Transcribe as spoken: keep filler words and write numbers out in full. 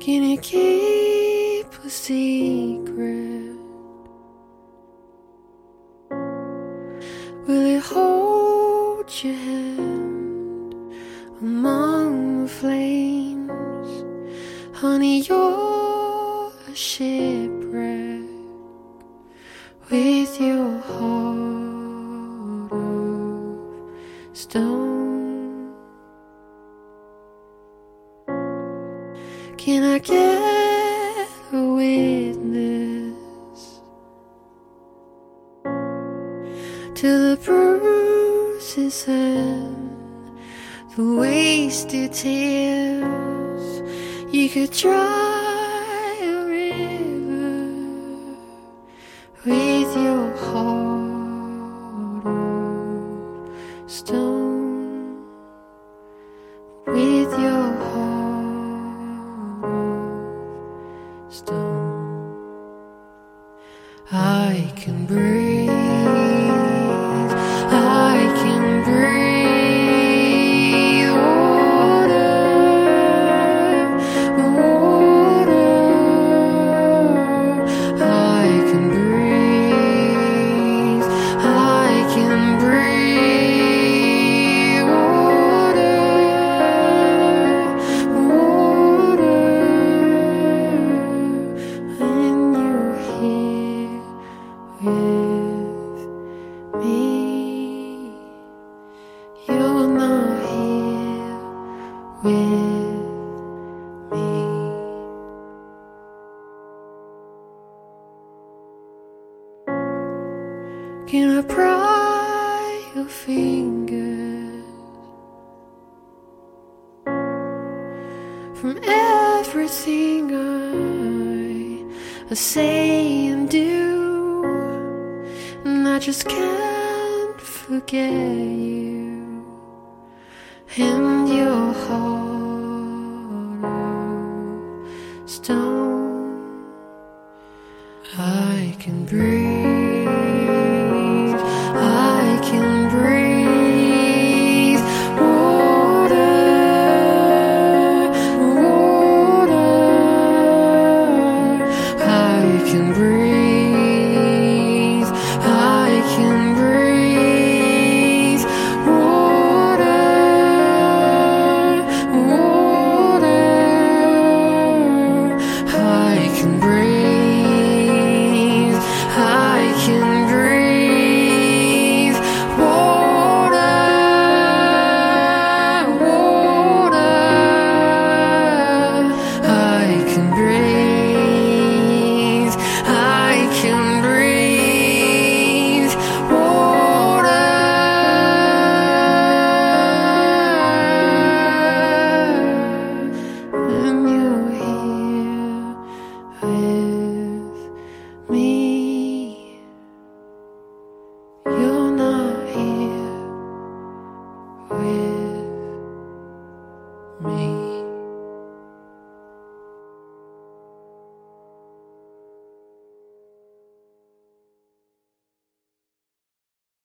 Can you keep a secret? Will it hold your hand among the flames? Honey, you're a shipwreck with your heart of stone. Can I get a witness to the bruises and the wasted tears? You could dry a river with your heart of stone, with your heart of stone. I can breathe, I can breathe. Can I pry your fingers from everything I, I say and do, and I just can't forget you and your heart of stone. I can breathe, I can breathe water, water. I can breathe, I can breathe water, water. I can breathe, I can breathe water, water. I can breathe, I can breathe water. And you're here with me. You're not here with